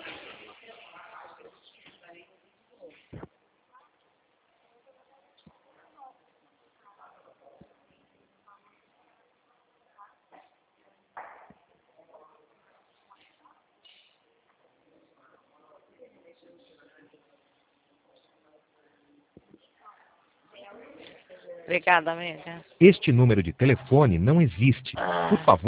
Obrigada, amiga. Este número de telefone não existe. Por favor.